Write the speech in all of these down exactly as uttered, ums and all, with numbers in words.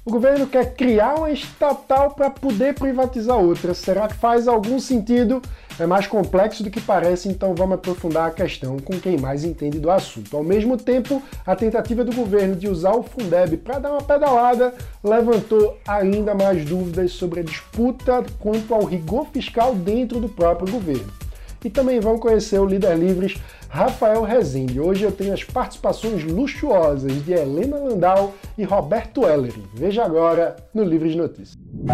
O governo quer criar uma estatal para poder privatizar outra. Será que faz algum sentido? É mais complexo do que parece, então vamos aprofundar a questão com quem mais entende do assunto. Ao mesmo tempo, a tentativa do governo de usar o Fundeb para dar uma pedalada levantou ainda mais dúvidas sobre a disputa quanto ao rigor fiscal dentro do próprio governo. E também vamos conhecer o líder Livres, Rafael Rezende. Hoje eu tenho as participações luxuosas de Helena Landau e Roberto Ellery. Veja agora no Livres Notícias.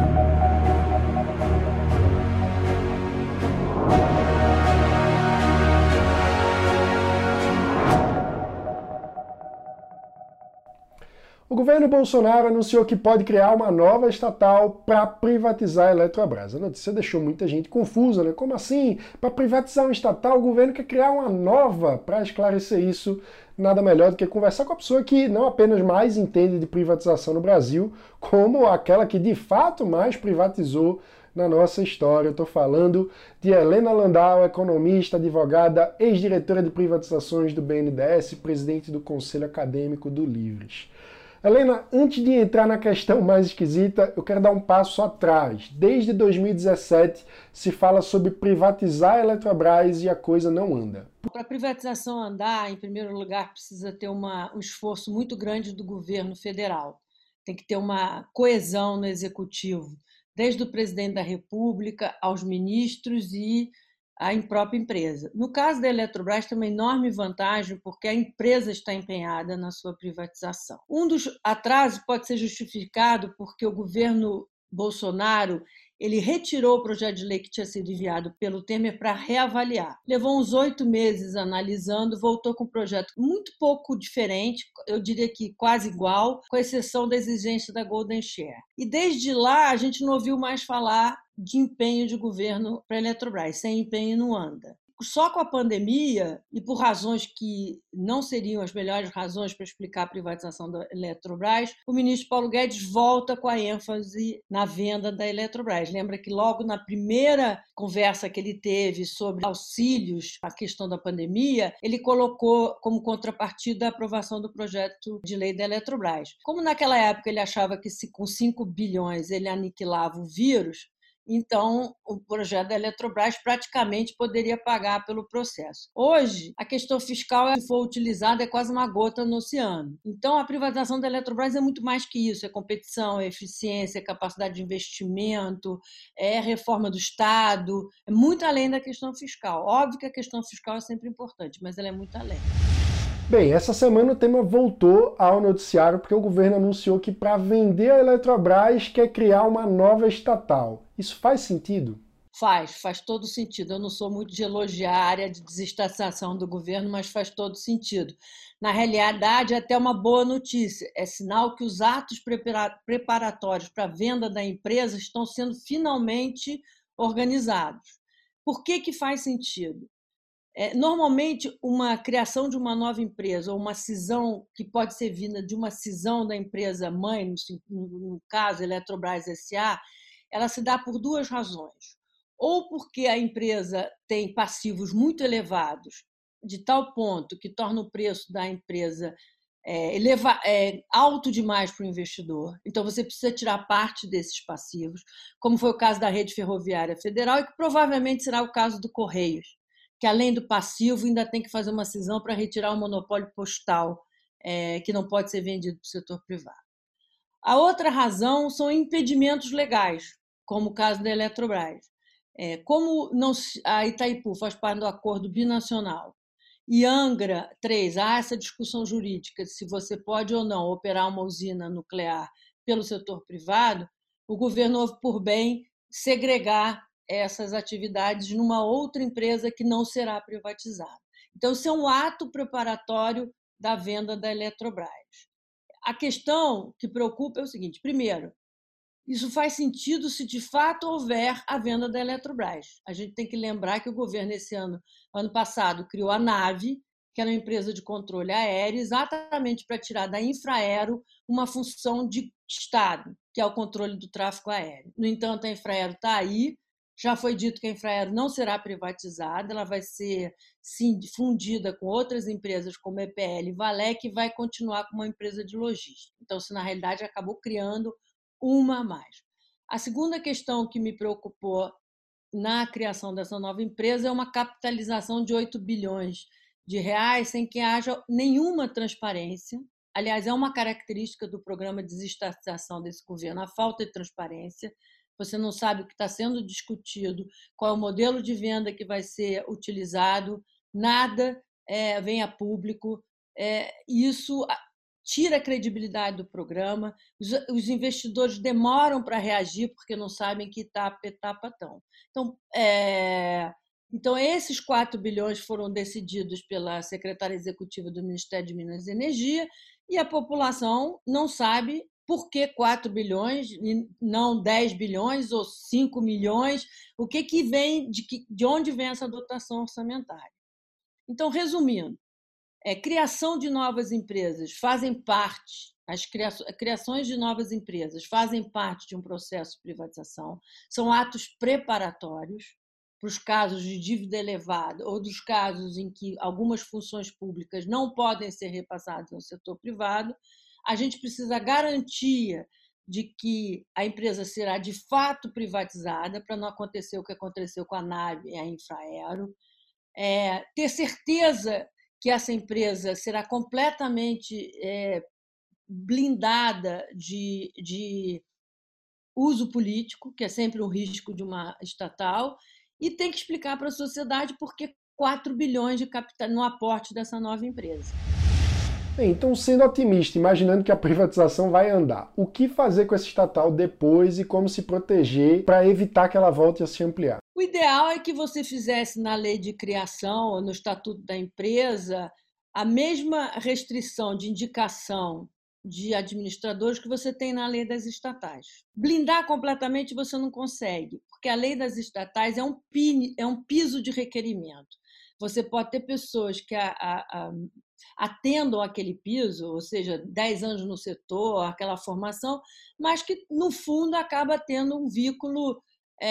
O governo Bolsonaro anunciou que pode criar uma nova estatal para privatizar a Eletrobras. A notícia deixou muita gente confusa, né? Como assim? Para privatizar uma estatal, o governo quer criar uma nova? Para esclarecer isso, nada melhor do que conversar com a pessoa que não apenas mais entende de privatização no Brasil, como aquela que de fato mais privatizou na nossa história. Eu estou falando de Helena Landau, economista, advogada, ex-diretora de privatizações do B N D E S, presidente do Conselho Acadêmico do Livres. Helena, antes de entrar na questão mais esquisita, eu quero dar um passo atrás. Desde dois mil e dezessete se fala sobre privatizar a Eletrobras e a coisa não anda. Para a privatização andar, em primeiro lugar, precisa ter uma, um esforço muito grande do governo federal. Tem que ter uma coesão no executivo, desde o presidente da República aos ministros e a própria empresa. No caso da Eletrobras, tem uma enorme vantagem porque a empresa está empenhada na sua privatização. Um dos atrasos pode ser justificado porque o governo Bolsonaro ele retirou o projeto de lei que tinha sido enviado pelo Temer para reavaliar. Levou uns oito meses analisando, voltou com um projeto muito pouco diferente, eu diria que quase igual, com exceção da exigência da Golden Share. E desde lá a gente não ouviu mais falar de empenho de governo para a Eletrobras. Sem empenho não anda. Só com a pandemia, e por razões que não seriam as melhores razões para explicar a privatização da Eletrobras, o ministro Paulo Guedes volta com a ênfase na venda da Eletrobras. Lembra que logo na primeira conversa que ele teve sobre auxílios à questão da pandemia, ele colocou como contrapartida a aprovação do projeto de lei da Eletrobras. Como naquela época ele achava que se com cinco bilhões ele aniquilava o vírus, então o projeto da Eletrobras praticamente poderia pagar pelo processo. Hoje, a questão fiscal, se for utilizada, é quase uma gota no oceano. Então, a privatização da Eletrobras é muito mais que isso, é competição, é eficiência, é capacidade de investimento, é reforma do Estado, é muito além da questão fiscal. Óbvio que a questão fiscal é sempre importante, mas ela é muito além. Bem, essa semana o tema voltou ao noticiário porque o governo anunciou que para vender a Eletrobras quer criar uma nova estatal. Isso faz sentido? Faz, faz todo sentido. Eu não sou muito de elogiar a área de desestatização do governo, mas faz todo sentido. Na realidade, é até uma boa notícia. É sinal que os atos preparatórios para a venda da empresa estão sendo finalmente organizados. Por que que faz sentido? É, normalmente, uma criação de uma nova empresa ou uma cisão que pode ser vinda de uma cisão da empresa mãe, no, no caso, Eletrobras S A, ela se dá por duas razões. Ou porque a empresa tem passivos muito elevados, de tal ponto que torna o preço da empresa é, eleva, é, alto demais para o investidor. Então, você precisa tirar parte desses passivos, como foi o caso da Rede Ferroviária Federal e que provavelmente será o caso do Correios, que além do passivo ainda tem que fazer uma cisão para retirar o monopólio postal, é, que não pode ser vendido para o setor privado. A outra razão são impedimentos legais, como o caso da Eletrobras. É, como não, a Itaipu faz parte do acordo binacional e Angra três, há essa discussão jurídica se você pode ou não operar uma usina nuclear pelo setor privado, o governo houve por bem segregar essas atividades numa outra empresa que não será privatizada. Então, isso é um ato preparatório da venda da Eletrobras. A questão que preocupa é o seguinte: primeiro, isso faz sentido se de fato houver a venda da Eletrobras. A gente tem que lembrar que o governo, esse ano, ano passado, criou a NAVE, que era uma empresa de controle aéreo, exatamente para tirar da Infraero uma função de Estado, que é o controle do tráfego aéreo. No entanto, a Infraero está aí, Já foi dito que a Infraero não será privatizada, ela vai ser sim, fundida com outras empresas como E P L e Valec e vai continuar como uma empresa de logística. Então, se na realidade acabou criando uma a mais. A segunda questão que me preocupou na criação dessa nova empresa é uma capitalização de oito bilhões de reais sem que haja nenhuma transparência. Aliás, é uma característica do programa de desestatização desse governo, a falta de transparência. Você não sabe o que está sendo discutido, qual é o modelo de venda que vai ser utilizado, nada é, vem a público. É, isso tira a credibilidade do programa, os, os investidores demoram para reagir porque não sabem que etapa, etapa estão. Então, é, então, esses quatro bilhões foram decididos pela secretária executiva do Ministério de Minas e Energia e a população não sabe por que quatro bilhões e não dez bilhões ou cinco milhões, o que, que vem, de, que, de onde vem essa dotação orçamentária. Então, resumindo, é, criação de novas empresas fazem parte, as criações de novas empresas fazem parte de um processo de privatização, são atos preparatórios para os casos de dívida elevada ou dos casos em que algumas funções públicas não podem ser repassadas ao setor privado. A gente precisa garantia de que a empresa será de fato privatizada para não acontecer o que aconteceu com a Nave e a Infraero. É, ter certeza que essa empresa será completamente é, blindada de, de uso político, que é sempre um risco de uma estatal, e tem que explicar para a sociedade por que quatro bilhões de capital no aporte dessa nova empresa. Bem, então, sendo otimista, imaginando que a privatização vai andar, o que fazer com essa estatal depois e como se proteger para evitar que ela volte a se ampliar? O ideal é que você fizesse na lei de criação ou no estatuto da empresa a mesma restrição de indicação de administradores que você tem na lei das estatais. Blindar completamente você não consegue, porque a lei das estatais é um, pin, é um piso de requerimento. Você pode ter pessoas que a, a, a, atendam aquele piso, ou seja, dez anos no setor, aquela formação, mas que, no fundo, acaba tendo um vínculo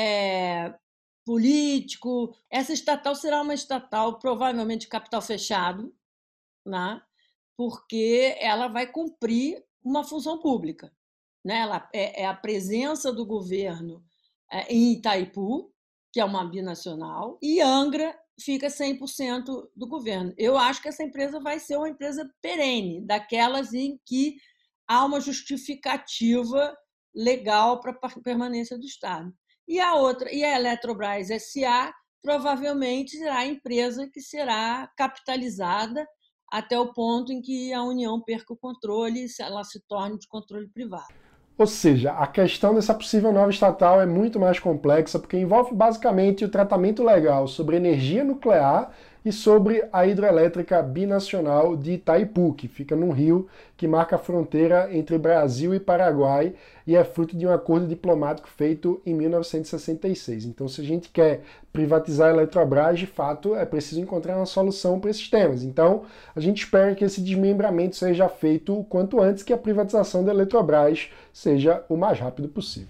é, político. Essa estatal será uma estatal, provavelmente, de capital fechado, né? Porque ela vai cumprir uma função pública. Né? Ela é, é a presença do governo é, em Itaipu, que é uma binacional, e Angra fica cem por cento do governo. Eu acho que essa empresa vai ser uma empresa perene, daquelas em que há uma justificativa legal para a permanência do Estado. E a outra, e a Eletrobras S A provavelmente será a empresa que será capitalizada até o ponto em que a União perca o controle e ela se torne de controle privado. Ou seja, a questão dessa possível nova estatal é muito mais complexa, porque envolve basicamente o tratamento legal sobre energia nuclear e sobre a hidrelétrica binacional de Itaipu, que fica num rio que marca a fronteira entre Brasil e Paraguai e é fruto de um acordo diplomático feito em mil novecentos e sessenta e seis. Então, se a gente quer privatizar a Eletrobras, de fato, é preciso encontrar uma solução para esses temas. Então, a gente espera que esse desmembramento seja feito o quanto antes, que a privatização da Eletrobras seja o mais rápido possível.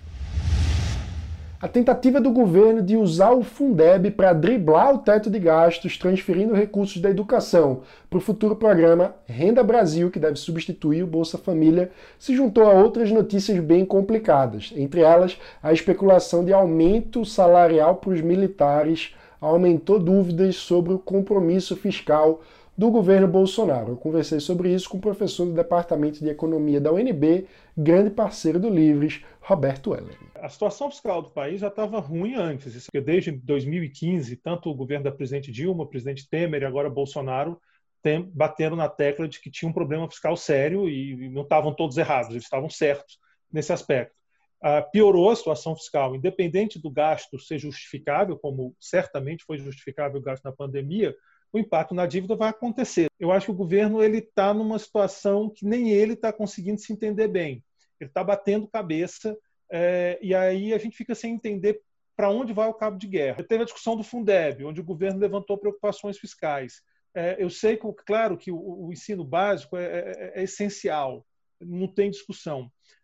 A tentativa do governo de usar o Fundeb para driblar o teto de gastos, transferindo recursos da educação para o futuro programa Renda Brasil, que deve substituir o Bolsa Família, se juntou a outras notícias bem complicadas, entre elas a especulação de aumento salarial para os militares aumentou dúvidas sobre o compromisso fiscal do governo Bolsonaro. Eu conversei sobre isso com o professor do Departamento de Economia da U N B, grande parceiro do Livres, Roberto Heller. A situação fiscal do país já estava ruim antes, porque desde dois mil e quinze, tanto o governo da presidente Dilma, o presidente Temer e agora Bolsonaro tem, bateram na tecla de que tinha um problema fiscal sério e não estavam todos errados, eles estavam certos nesse aspecto. Ah, piorou a situação fiscal, independente do gasto ser justificável, como certamente foi justificável o gasto na pandemia, o impacto na dívida vai acontecer. Eu acho que o governo ele está numa situação que nem ele está conseguindo se entender bem. Ele está batendo cabeça é, e aí a gente fica sem entender para onde vai o cabo de guerra. Teve a discussão do Fundeb, onde o governo levantou preocupações fiscais. É, eu sei, que, claro, que o, o ensino básico é, é, é essencial, não tem discussão.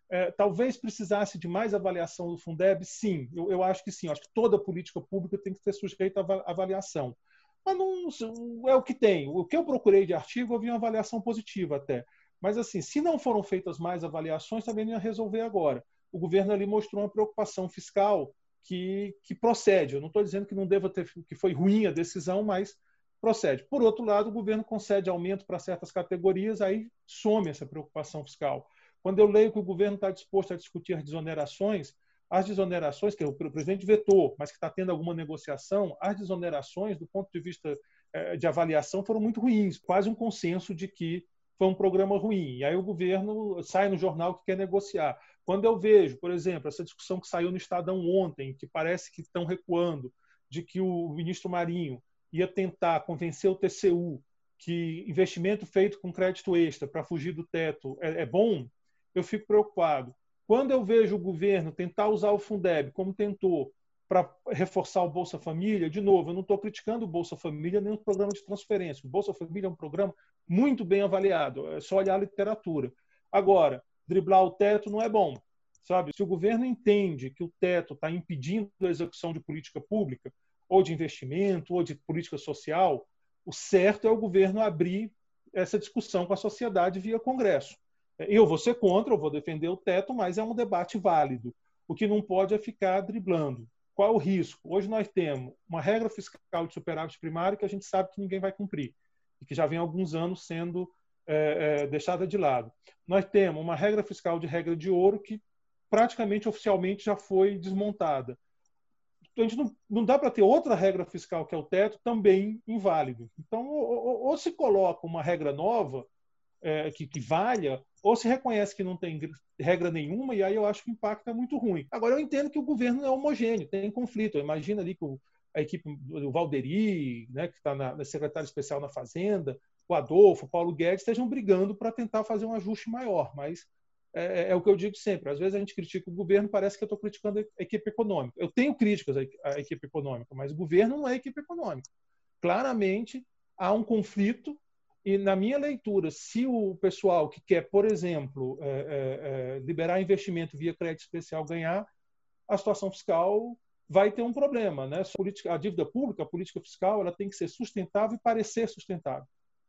É, talvez precisasse de mais avaliação do Fundeb? Sim, eu, eu acho que sim. Eu acho que toda política pública tem que ser sujeita a avaliação. Mas não é o que tem. O que eu procurei de artigo, eu vi uma avaliação positiva até. Mas, assim, se não foram feitas mais avaliações, também não ia resolver agora. O governo ali mostrou uma preocupação fiscal que, que procede. Eu não estou dizendo que não deva ter, que foi ruim a decisão, mas procede. Por outro lado, o governo concede aumento para certas categorias, aí some essa preocupação fiscal. Quando eu leio que o governo está disposto a discutir desonerações, as desonerações, que o presidente vetou, mas que está tendo alguma negociação, as desonerações, do ponto de vista de avaliação, foram muito ruins. Quase um consenso de que foi um programa ruim. E aí o governo sai no jornal que quer negociar. Quando eu vejo, por exemplo, essa discussão que saiu no Estadão ontem, que parece que estão recuando, de que o ministro Marinho ia tentar convencer o T C U que investimento feito com crédito extra para fugir do teto é, é bom, eu fico preocupado. Quando eu vejo o governo tentar usar o Fundeb, como tentou, para reforçar o Bolsa Família, de novo, eu não estou criticando o Bolsa Família nem o programa de transferência. O Bolsa Família é um programa muito bem avaliado, é só olhar a literatura. Agora, driblar o teto não é bom. Sabe? Se o governo entende que o teto está impedindo a execução de política pública, ou de investimento, ou de política social, o certo é o governo abrir essa discussão com a sociedade via Congresso. Eu vou ser contra, eu vou defender o teto, mas é um debate válido. O que não pode é ficar driblando. Qual é o risco? Hoje nós temos uma regra fiscal de superávit primário que a gente sabe que ninguém vai cumprir e que já vem há alguns anos sendo é, é, deixada de lado. Nós temos uma regra fiscal de regra de ouro que praticamente oficialmente já foi desmontada. Então, a gente não, não dá para ter outra regra fiscal, que é o teto, também inválido. Então, ou, ou se coloca uma regra nova é, que, que valha, ou se reconhece que não tem regra nenhuma, e aí eu acho que o impacto é muito ruim. Agora, eu entendo que o governo é homogêneo, tem conflito. Imagina ali que o, a equipe do Valderi, né, que está na, na secretária especial na Fazenda, o Adolfo, o Paulo Guedes, estejam brigando para tentar fazer um ajuste maior, mas é, é o que eu digo sempre. Às vezes a gente critica o governo, parece que eu estou criticando a equipe econômica. Eu tenho críticas à equipe econômica, mas o governo não é a equipe econômica. Claramente, há um conflito. E, na minha leitura, se o pessoal que quer, por exemplo, é, é, liberar investimento via crédito especial ganhar, a situação fiscal vai ter um problema. Né? A, política, a dívida pública, a política fiscal, ela tem que ser sustentável e parecer sustentável.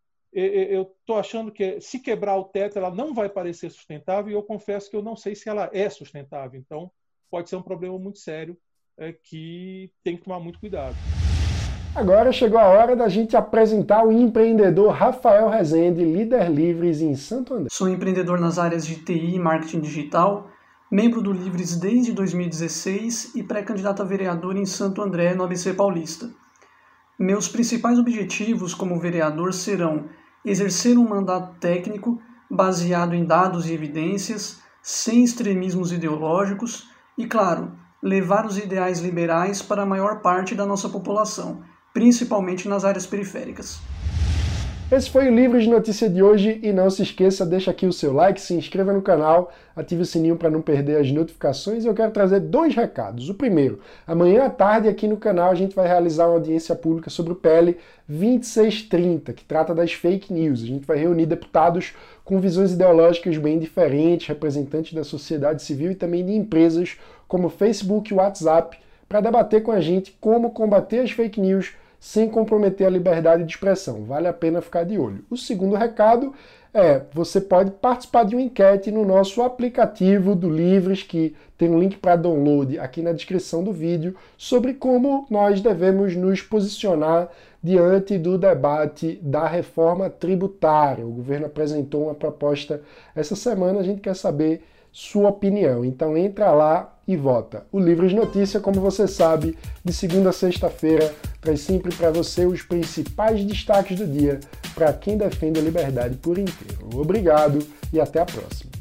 Eu estou achando que, se quebrar o teto, ela não vai parecer sustentável, e eu confesso que eu não sei se ela é sustentável. Então, pode ser um problema muito sério é, que tem que tomar muito cuidado. Agora chegou a hora da gente apresentar o empreendedor Rafael Rezende, líder Livres em Santo André. Sou empreendedor nas áreas de T I e marketing digital, membro do Livres desde dois mil e dezesseis e pré-candidato a vereador em Santo André, no A B C Paulista. Meus principais objetivos como vereador serão exercer um mandato técnico baseado em dados e evidências, sem extremismos ideológicos e, claro, levar os ideais liberais para a maior parte da nossa população, principalmente nas áreas periféricas. Esse foi o Livros de Notícia de hoje e não se esqueça, deixa aqui o seu like, se inscreva no canal, ative o sininho para não perder as notificações. Eu quero trazer dois recados. O primeiro, amanhã à tarde aqui no canal a gente vai realizar uma audiência pública sobre o P L vinte e seis trinta, que trata das fake news. A gente vai reunir deputados com visões ideológicas bem diferentes, representantes da sociedade civil e também de empresas como Facebook e WhatsApp, para debater com a gente como combater as fake news sem comprometer a liberdade de expressão. Vale a pena ficar de olho. O segundo recado é, você pode participar de uma enquete no nosso aplicativo do Livres, que tem um link para download aqui na descrição do vídeo, sobre como nós devemos nos posicionar diante do debate da reforma tributária. O governo apresentou uma proposta essa semana, a gente quer saber sua opinião. Então entra lá e vota. O Livros Notícia, como você sabe, de segunda a sexta-feira, traz sempre para você os principais destaques do dia para quem defende a liberdade por inteiro. Obrigado e até a próxima.